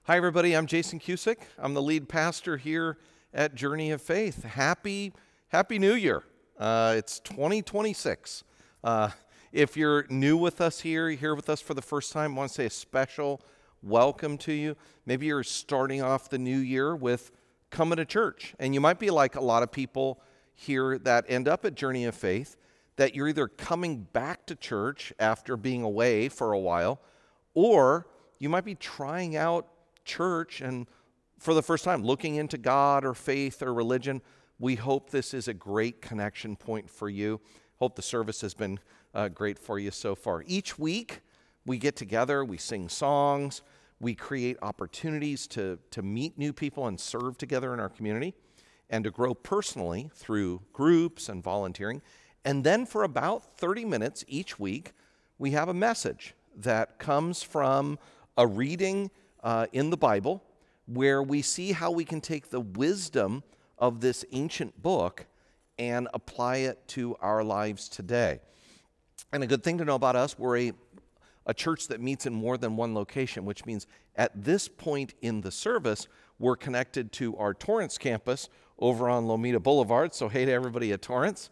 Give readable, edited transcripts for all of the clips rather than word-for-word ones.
Hi, everybody. I'm Jason Cusick. I'm the lead pastor here at Journey of Faith. Happy New Year. It's 2026. If you're new with us here with us for the first time, I want to say a special welcome to you. Maybe you're starting off the new year with coming to church. And you might be like a lot of people here that end up at Journey of Faith, that you're either coming back to church after being away for a while, or you might be trying out church and for the first time looking into God or faith or religion. We hope this is a great connection point for you. Hope the service has been great for you so far. Each week we get together, we sing songs, we create opportunities to meet new people and serve together in our community and to grow personally through groups and volunteering. And then for about 30 minutes each week, we have a message that comes from a reading in the Bible, where we see how we can take the wisdom of this ancient book and apply it to our lives today. And a good thing to know about us, we're a church that meets in more than one location, which means at this point in the service, we're connected to our Torrance campus over on Lomita Boulevard. So hey to everybody at Torrance,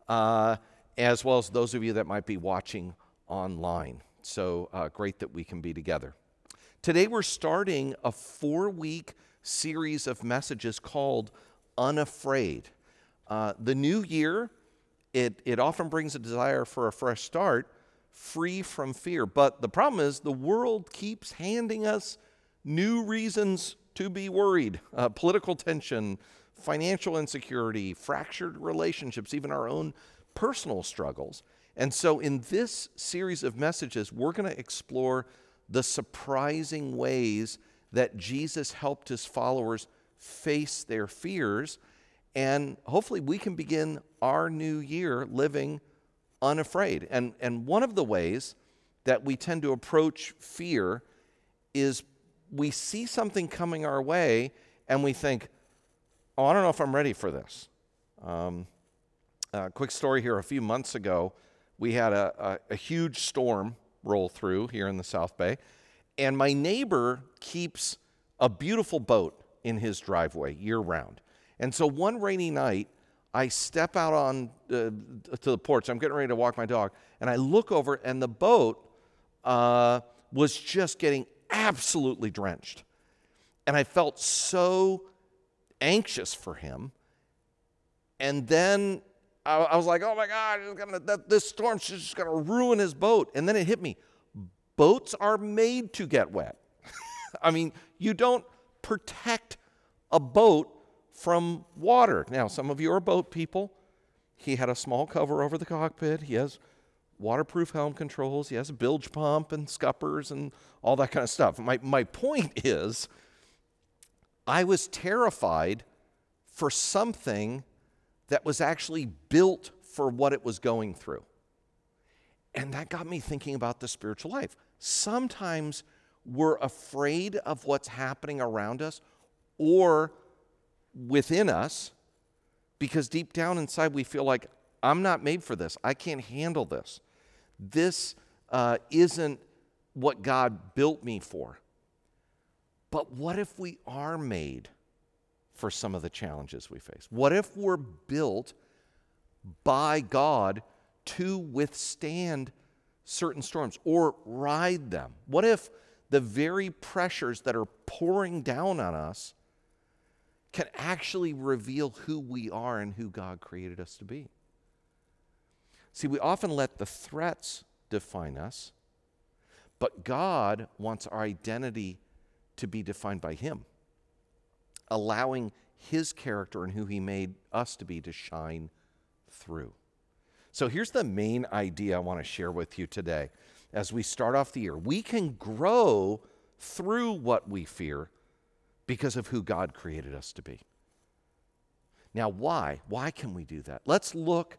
as well as those of you that might be watching online. So great that we can be together. Today we're starting a 4-week series of messages called Unafraid. The new year, it often brings a desire for a fresh start, free from fear. But the problem is the world keeps handing us new reasons to be worried. Political tension, financial insecurity, fractured relationships, even our own personal struggles. And so in this series of messages, we're going to explore the surprising ways that Jesus helped his followers face their fears, and hopefully we can begin our new year living unafraid. And one of the ways that we tend to approach fear is we see something coming our way and we think, oh, I don't know if I'm ready for this. Quick story here. A few months ago, we had a huge storm roll through here in the South Bay, and my neighbor keeps a beautiful boat in his driveway year-round. And so one rainy night, I step out on to the porch. I'm getting ready to walk my dog, and I look over, and the boat was just getting absolutely drenched. And I felt so anxious for him. And then I was like, oh my God, this storm's just going to ruin his boat. And then it hit me. Boats are made to get wet. I mean, you don't protect a boat from water. Now, some of you are boat people. He had a small cover over the cockpit. He has waterproof helm controls. He has a bilge pump and scuppers and all that kind of stuff. My point is, I was terrified for something that was actually built for what it was going through. And that got me thinking about the spiritual life. Sometimes we're afraid of what's happening around us or within us because deep down inside we feel like, I'm not made for this. I can't handle this. This isn't what God built me for. But what if we are made for some of the challenges we face? What if we're built by God to withstand certain storms or ride them? What if the very pressures that are pouring down on us can actually reveal who we are and who God created us to be? See, we often let the threats define us, but God wants our identity to be defined by Him, allowing His character and who He made us to be to shine through. So here's the main idea I want to share with you today as we start off the year. We can grow through what we fear because of who God created us to be. Now, why? Why can we do that? Let's look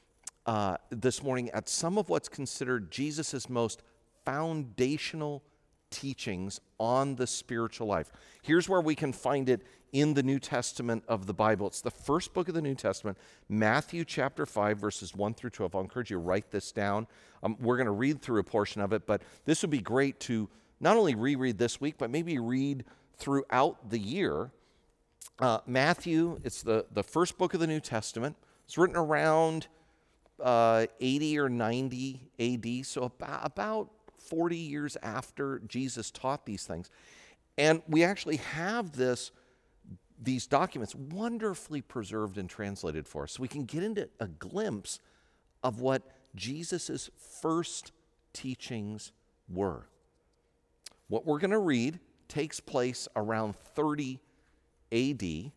this morning at some of what's considered Jesus' most foundational teachings on the spiritual life. Here's where we can find it in the New Testament of the Bible. It's the first book of the New Testament, Matthew chapter 5, verses 1 through 12. I'll encourage you to write this down. We're going to read through a portion of it, but this would be great to not only reread this week, but maybe read throughout the year. Matthew, it's the first book of the New Testament. It's written around 80 or 90 AD, so about 40 years after Jesus taught these things. And we actually have these documents wonderfully preserved and translated for us, so we can get into a glimpse of what Jesus' first teachings were. What we're going to read takes place around 30 AD.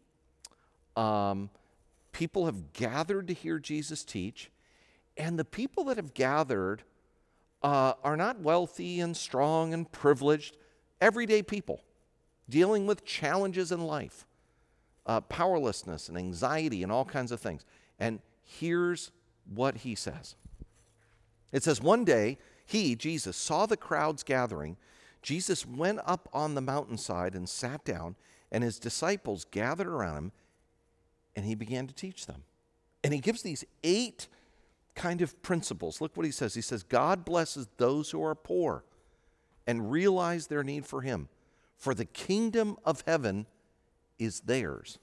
People have gathered to hear Jesus teach, and the people that have gathered are not wealthy and strong and privileged, everyday people dealing with challenges in life, powerlessness and anxiety and all kinds of things. And here's what he says. It says, one day he, Jesus, saw the crowds gathering. Jesus went up on the mountainside and sat down, and his disciples gathered around him, and he began to teach them. And he gives these 8 kind of principles. Look what he says. He says, God blesses those who are poor and realize their need for him, for the kingdom of heaven is theirs.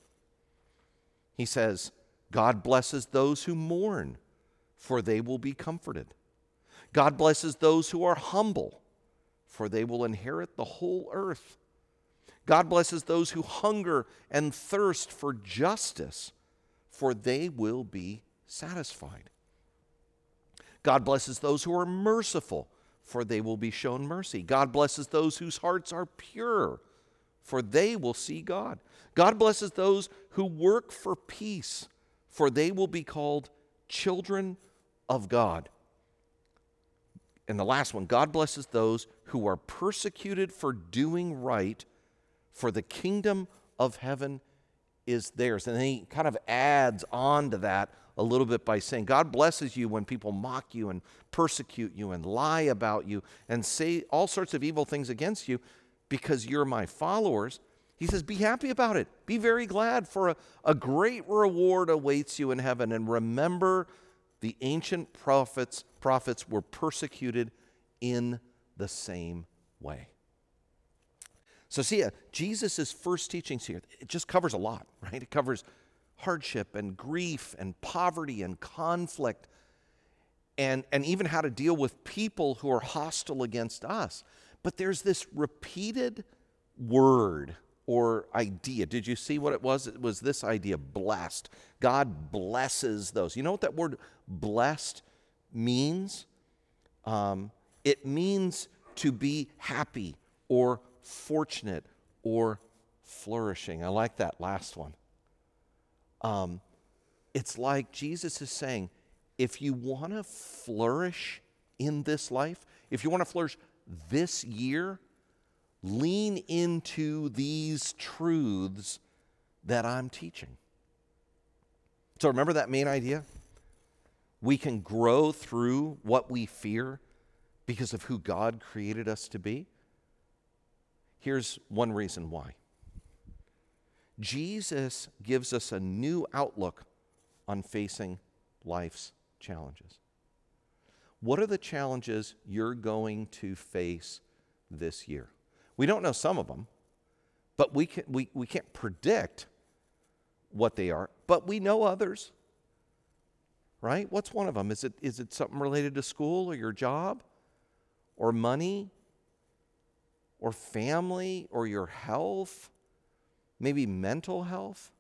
He says, God blesses those who mourn, for they will be comforted. God blesses those who are humble, for they will inherit the whole earth. God blesses those who hunger and thirst for justice, for they will be satisfied. God blesses those who are merciful, for they will be shown mercy. God blesses those whose hearts are pure, for they will see God. God blesses those who work for peace, for they will be called children of God. And the last one, God blesses those who are persecuted for doing right, for the kingdom of heaven is theirs. And then he kind of adds on to that a little bit by saying, God blesses you when people mock you and persecute you and lie about you and say all sorts of evil things against you because you're my followers. He says, be happy about it. Be very glad, for a great reward awaits you in heaven. And remember, the ancient prophets were persecuted in the same way. So see, Jesus' first teachings here, it just covers a lot, right? It covers hardship and grief and poverty and conflict and even how to deal with people who are hostile against us. But there's this repeated word or idea. Did you see what it was? It was this idea, blessed. God blesses those. You know what that word blessed means? It means to be happy or fortunate or flourishing. I like that last one. It's like Jesus is saying, if you want to flourish in this life, if you want to flourish this year, lean into these truths that I'm teaching. So remember that main idea? We can grow through what we fear because of who God created us to be. Here's one reason why. Jesus gives us a new outlook on facing life's challenges. What are the challenges you're going to face this year? We don't know some of them, but we can't predict what they are, but we know others, right? What's one of them? Is it something related to school or your job or money or family or your health? Maybe mental health?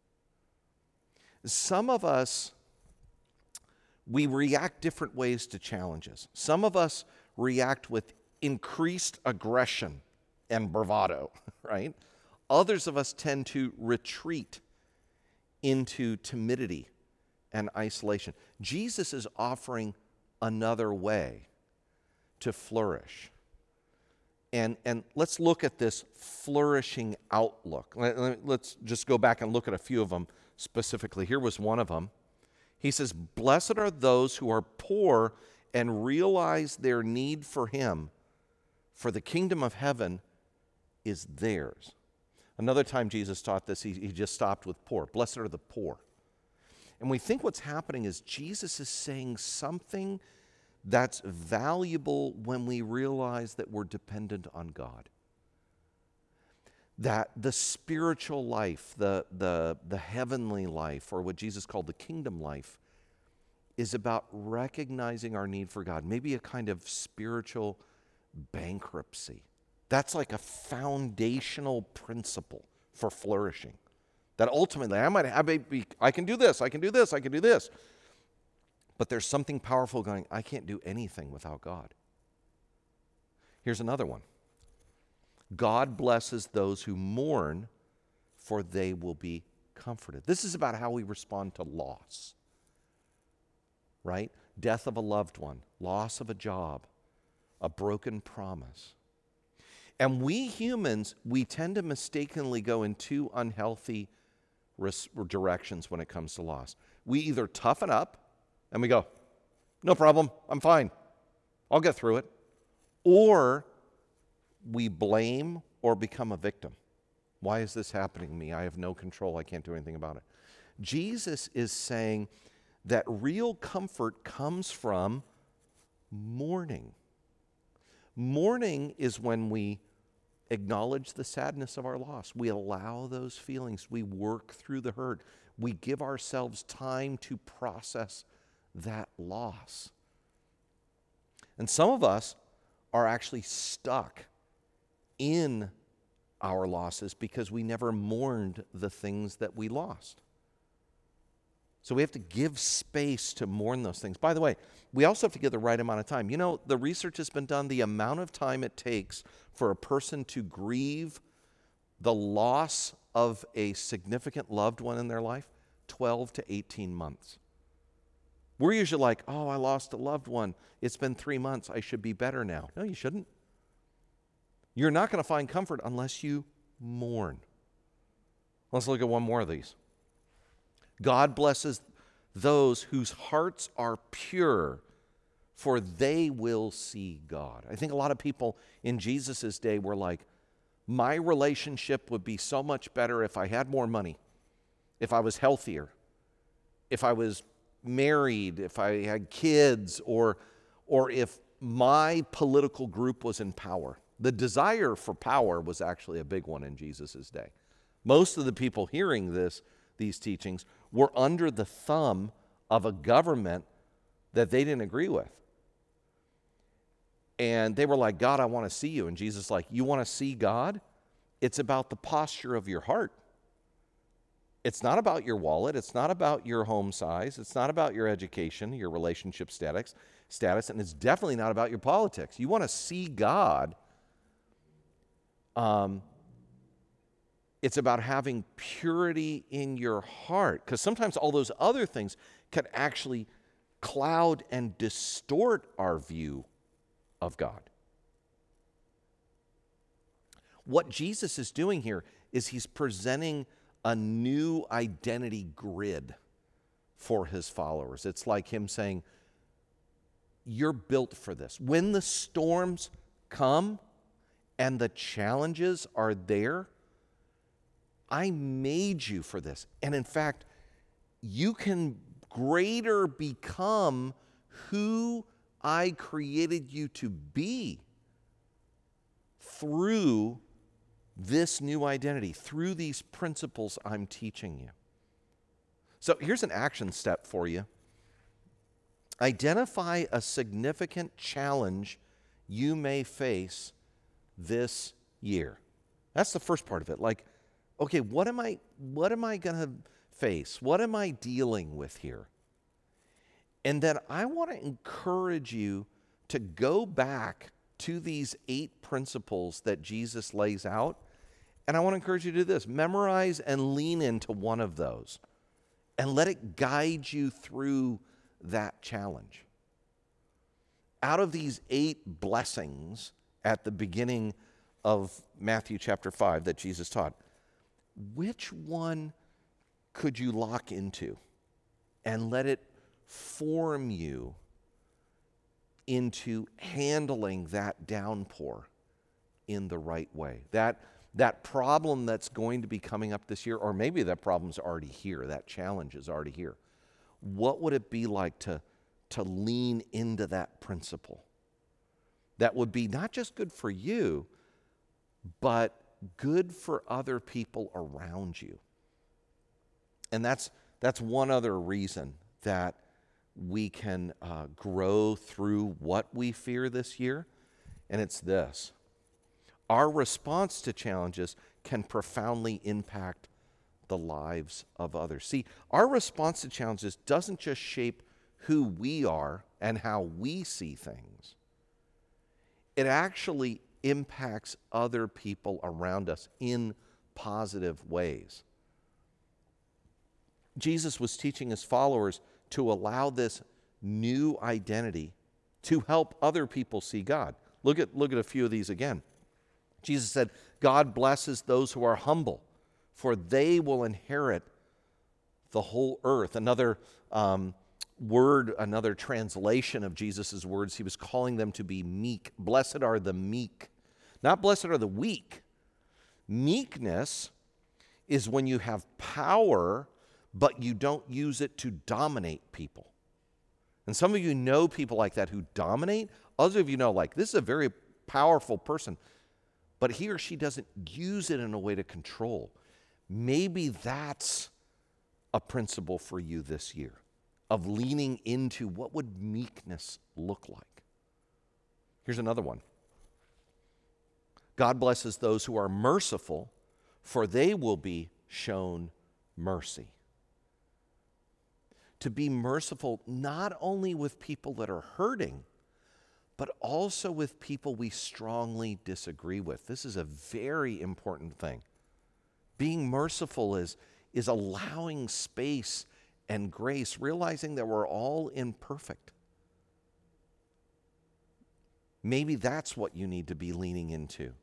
Some of us, we react different ways to challenges. Some of us react with increased aggression and bravado, right? Others of us tend to retreat into timidity and isolation. Jesus is offering another way to flourish. And let's look at this flourishing outlook. Let's just go back and look at a few of them specifically. Here was one of them. He says, blessed are those who are poor and realize their need for him, for the kingdom of heaven is theirs. Another time Jesus taught this, he just stopped with poor. Blessed are the poor. And we think what's happening is Jesus is saying something that's valuable when we realize that we're dependent on God. That the spiritual life, the heavenly life, or what Jesus called the kingdom life, is about recognizing our need for God, maybe a kind of spiritual bankruptcy. That's like a foundational principle for flourishing. That ultimately, I can do this, I can do this, I can do this. But there's something powerful going, I can't do anything without God. Here's another one. God blesses those who mourn, for they will be comforted. This is about how we respond to loss, right? Death of a loved one, loss of a job, a broken promise. And we humans, we tend to mistakenly go in two unhealthy directions when it comes to loss. We either toughen up and we go, no problem, I'm fine, I'll get through it. Or we blame or become a victim. Why is this happening to me? I have no control. I can't do anything about it. Jesus is saying that real comfort comes from mourning. Mourning is when we acknowledge the sadness of our loss. We allow those feelings. We work through the hurt. We give ourselves time to process that loss. And some of us are actually stuck in our losses because we never mourned the things that we lost. So we have to give space to mourn those things. By the way, we also have to give the right amount of time. You know, the research has been done, the amount of time it takes for a person to grieve the loss of a significant loved one in their life, 12 to 18 months. We're usually like, oh, I lost a loved one. It's been 3 months. I should be better now. No, you shouldn't. You're not going to find comfort unless you mourn. Let's look at one more of these. God blesses those whose hearts are pure, for they will see God. I think a lot of people in Jesus' day were like, my relationship would be so much better if I had more money, if I was healthier, if I was married, if I had kids, or if my political group was in power. The desire for power was actually a big one in Jesus' day. Most of the people hearing these teachings were under the thumb of a government that they didn't agree with. And they were like, God, I want to see you. And Jesus is like, you want to see God? It's about the posture of your heart. It's not about your wallet. It's not about your home size. It's not about your education, your relationship status, and it's definitely not about your politics. You want to see God. It's about having purity in your heart, because sometimes all those other things can actually cloud and distort our view of God. What Jesus is doing here is he's presenting a new identity grid for his followers. It's like him saying, you're built for this. When the storms come and the challenges are there, I made you for this. And in fact, you can greater become who I created you to be through this new identity, through these principles I'm teaching you. So here's an action step for you. Identify a significant challenge you may face this year. That's the first part of it. Like, okay, what am I going to face? What am I dealing with here? And then I want to encourage you to go back to these 8 principles that Jesus lays out. And I want to encourage you to do this. Memorize and lean into one of those and let it guide you through that challenge. Out of these 8 blessings at the beginning of Matthew chapter 5 that Jesus taught, which one could you lock into and let it form you into handling that downpour in the right way? That problem that's going to be coming up this year, or maybe that problem's already here, that challenge is already here. What would it be like to to lean into that principle. That would be not just good for you, but good for other people around you. And that's one other reason that we can grow through what we fear this year, and it's this. Our response to challenges can profoundly impact the lives of others. See, our response to challenges doesn't just shape who we are and how we see things. It actually impacts other people around us in positive ways. Jesus was teaching his followers to allow this new identity to help other people see God. Look at a few of these again. Jesus said, God blesses those who are humble, for they will inherit the whole earth. Another word, another translation of Jesus' words, he was calling them to be meek. Blessed are the meek, not blessed are the weak. Meekness is when you have power, but you don't use it to dominate people. And some of you know people like that who dominate. Others of you know, like, this is a very powerful person, but he or she doesn't use it in a way to control. Maybe that's a principle for you this year, of leaning into what would meekness look like. Here's another one. God blesses those who are merciful, for they will be shown mercy. To be merciful not only with people that are hurting, but also with people we strongly disagree with. This is a very important thing. Being merciful is allowing space and grace, realizing that we're all imperfect. Maybe that's what you need to be leaning into.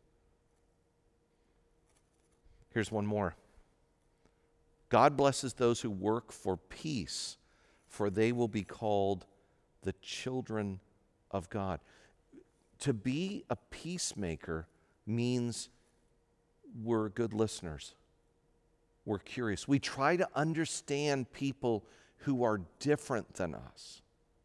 Here's one more. God blesses those who work for peace, for they will be called the children of God. To be a peacemaker means we're good listeners. We're curious. We try to understand people who are different than us.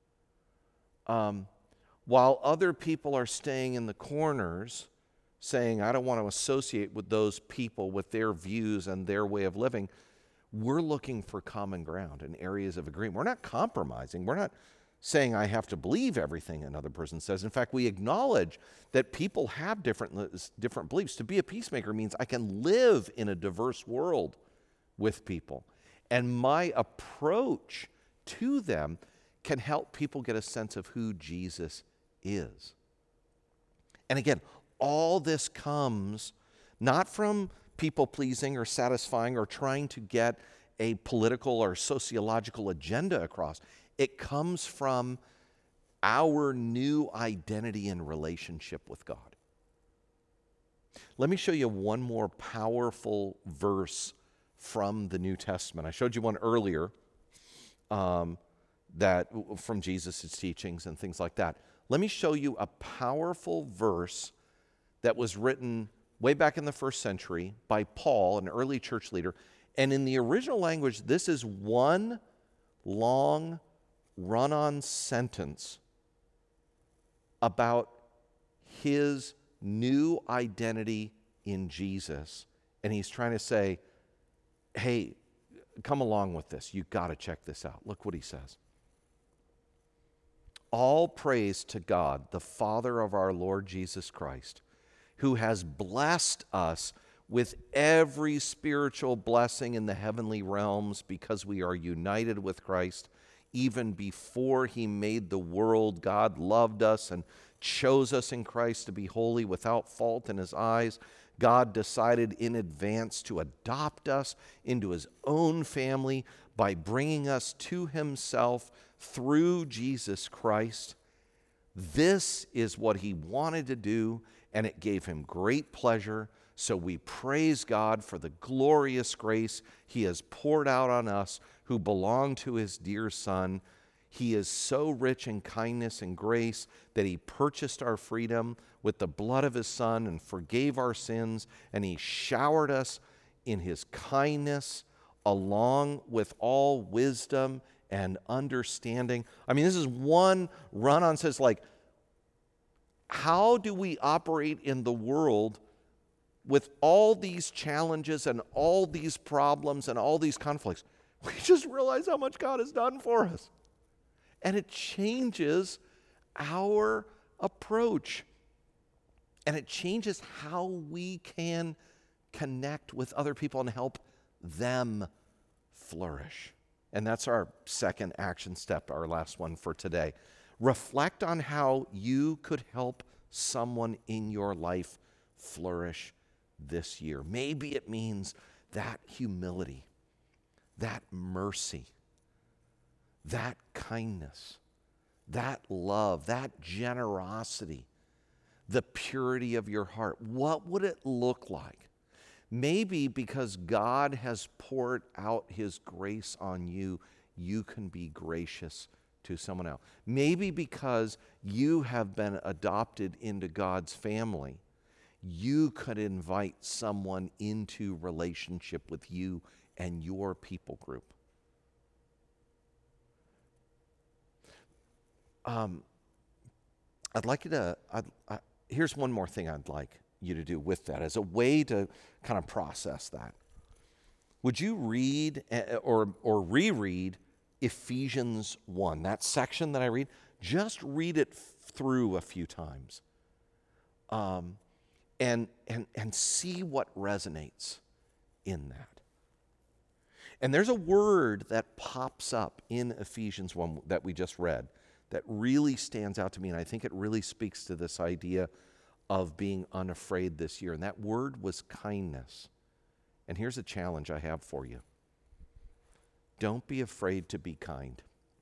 While other people are staying in the corners, saying, I don't want to associate with those people with their views and their way of living, we're looking for common ground and areas of agreement. We're not compromising. We're not saying I have to believe everything another person says. In fact, we acknowledge that people have different beliefs. To be a peacemaker means I can live in a diverse world with people, and my approach to them can help people get a sense of who Jesus is. And again, all this comes not from people pleasing or satisfying or trying to get a political or sociological agenda across. It comes from our new identity and relationship with God. Let me show you one more powerful verse from the New Testament. I showed you one earlier that from Jesus' teachings and things like that. Let me show you a powerful verse that was written way back in the first century by Paul, an early church leader. And in the original language, this is one long run-on sentence about his new identity in Jesus. And he's trying to say, hey, come along with this. You've got to check this out. Look what he says. All praise to God, the Father of our Lord Jesus Christ, who has blessed us with every spiritual blessing in the heavenly realms because we are united with Christ. Even before he made the world, God loved us and chose us in Christ to be holy without fault in his eyes. God decided in advance to adopt us into his own family by bringing us to himself through Jesus Christ. This is what he wanted to do, and it gave him great pleasure. So we praise God for the glorious grace he has poured out on us who belong to his dear Son. He is so rich in kindness and grace that he purchased our freedom with the blood of his Son and forgave our sins, and he showered us in his kindness along with all wisdom and understanding. I mean, this is one run-on, says like, how do we operate in the world with all these challenges and all these problems and all these conflicts? We just realize how much God has done for us. And it changes our approach. And it changes how we can connect with other people and help them flourish. And that's our second action step, our last one for today. Reflect on how you could help someone in your life flourish this year. Maybe it means that humility, that mercy, that kindness, that love, that generosity, the purity of your heart. What would it look like? Maybe because God has poured out his grace on you, you can be gracious to someone else. Maybe because you have been adopted into God's family, you could invite someone into relationship with you and your people group. I'd like you to, here's one more thing I'd like you to do with that as a way to kind of process that. Would you read or reread Ephesians 1, that section that I read? Just read it through a few times and see what resonates in that. And there's a word that pops up in Ephesians 1 that we just read that really stands out to me, and I think it really speaks to this idea of being unafraid this year. And that word was kindness. And here's a challenge I have for you. Don't be afraid to be kind.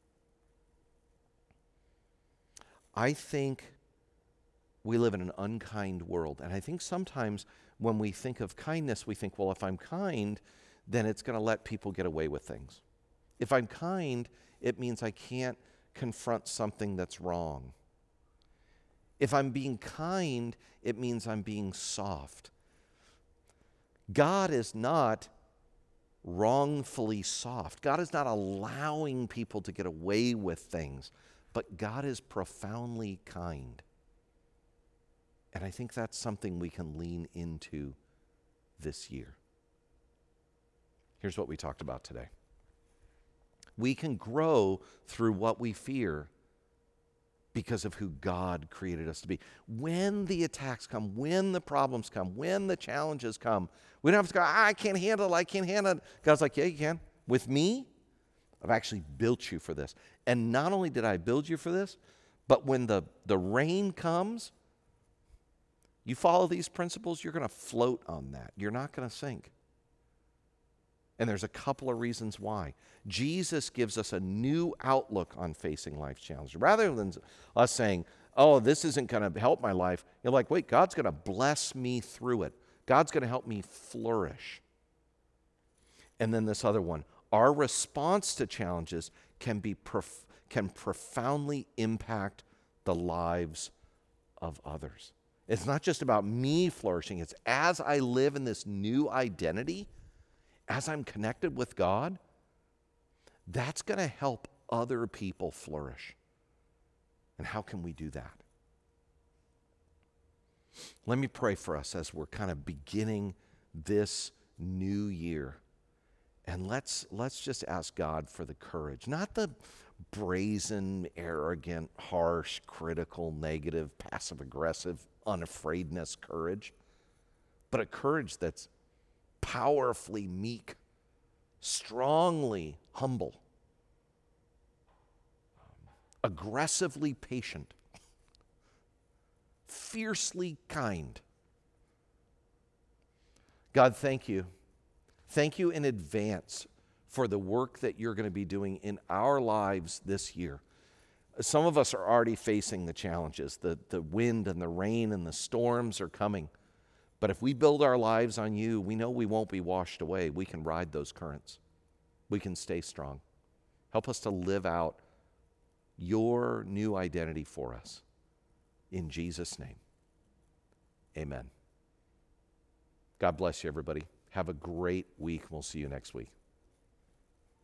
I think we live in an unkind world. And I think sometimes when we think of kindness, we think, well, if I'm kind, then it's going to let people get away with things. If I'm kind, it means I can't confront something that's wrong. If I'm being kind, it means I'm being soft. God is not wrongfully soft. God is not allowing people to get away with things, but God is profoundly kind. And I think that's something we can lean into this year. Here's what we talked about today. We can grow through what we fear because of who God created us to be. When the attacks come, when the problems come, when the challenges come, we don't have to go, I can't handle it. God's like, yeah, you can. With me, I've actually built you for this. And not only did I build you for this, but when the rain comes, you follow these principles, you're going to float on that. You're not going to sink. And there's a couple of reasons why. Jesus gives us a new outlook on facing life's challenges. Rather than us saying, oh, this isn't going to help my life, you're like, wait, God's going to bless me through it. God's going to help me flourish. And then this other one, our response to challenges can profoundly impact the lives of others. It's not just about me flourishing. It's as I live in this new identity, as I'm connected with God, that's going to help other people flourish. And how can we do that? Let me pray for us as we're kind of beginning this new year. And let's just ask God for the courage, not the brazen, arrogant, harsh, critical, negative, passive-aggressive, unafraidness courage, but a courage that's powerfully meek, strongly humble, aggressively patient, fiercely kind. God, thank you. Thank you in advance for the work that you're going to be doing in our lives this year. Some of us are already facing the challenges. The wind and the rain and the storms are coming. But if we build our lives on you, we know we won't be washed away. We can ride those currents. We can stay strong. Help us to live out your new identity for us. In Jesus' name, amen. God bless you, everybody. Have a great week. We'll see you next week.